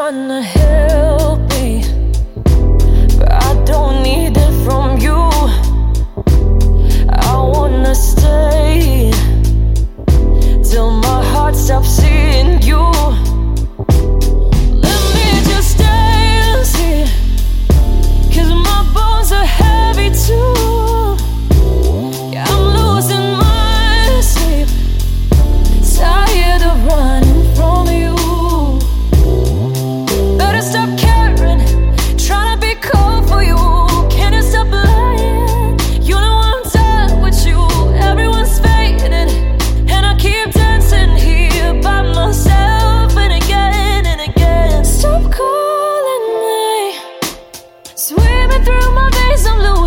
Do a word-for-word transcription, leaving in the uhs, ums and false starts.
trying to help me, but I don't need it from you. I wanna stay till my heart stops seeing you. Let me just dance here, 'cause my bones are heavy too. Yeah, I'm losing my sleep, tired of running from you. Better stop caring, trying to be cold for you. Can you stop lying? You know I'm done with you. Everyone's fading, and I keep dancing here by myself, and again and again. Stop calling me, swimming through my veins, I'm losing